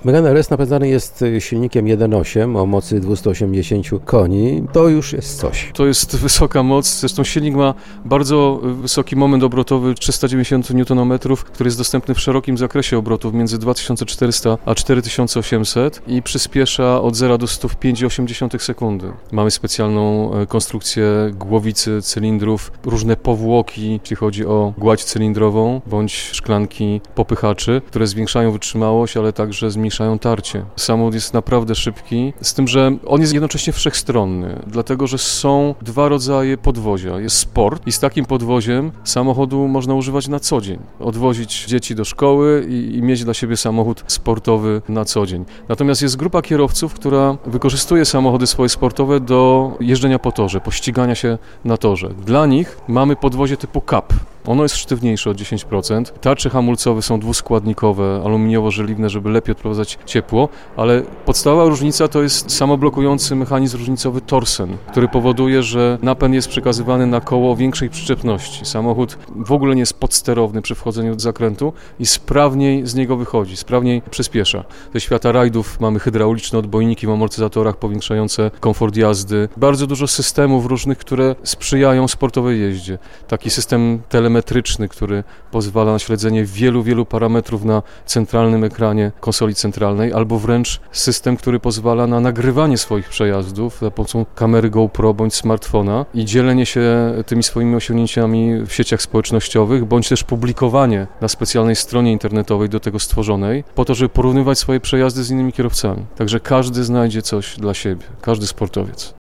Megane RS napędzany jest silnikiem 1.8 o mocy 280 koni. To już jest coś. To jest wysoka moc, zresztą silnik ma bardzo wysoki moment obrotowy 390 Nm, który jest dostępny w szerokim zakresie obrotów między 2400 a 4800 i przyspiesza od 0 do 100 w 5,8 sekundy. Mamy specjalną konstrukcję głowicy, cylindrów, różne powłoki, jeśli chodzi o gładź cylindrową bądź szklanki popychaczy, które zwiększają wytrzymałość, ale także zmniejszają tarcie. Samochód jest naprawdę szybki, z tym, że on jest jednocześnie wszechstronny, dlatego że są dwa rodzaje podwozia. Jest sport i z takim podwoziem samochodu można używać na co dzień. Odwozić dzieci do szkoły i mieć dla siebie samochód sportowy na co dzień. Natomiast jest grupa kierowców, która wykorzystuje samochody swoje sportowe do jeżdżenia po torze, pościgania się na torze. Dla nich mamy podwozie typu CAP. Ono jest sztywniejsze o 10%. Tarcze hamulcowe są dwuskładnikowe, aluminiowo-żeliwne, żeby lepiej odprowadzać ciepło, ale podstawowa różnica to jest samoblokujący mechanizm różnicowy Torsen, który powoduje, że napęd jest przekazywany na koło o większej przyczepności. Samochód w ogóle nie jest podsterowny przy wchodzeniu do zakrętu i sprawniej z niego wychodzi, sprawniej przyspiesza. Ze świata rajdów mamy hydrauliczne odbojniki w amortyzatorach powiększające komfort jazdy. Bardzo dużo systemów różnych, które sprzyjają sportowej jeździe. Taki system telemetryczny, który pozwala na śledzenie wielu parametrów na centralnym ekranie konsoli centralnej, albo wręcz system, który pozwala na nagrywanie swoich przejazdów za pomocą kamery GoPro bądź smartfona i dzielenie się tymi swoimi osiągnięciami w sieciach społecznościowych, bądź też publikowanie na specjalnej stronie internetowej do tego stworzonej, po to, żeby porównywać swoje przejazdy z innymi kierowcami. Także każdy znajdzie coś dla siebie, każdy sportowiec.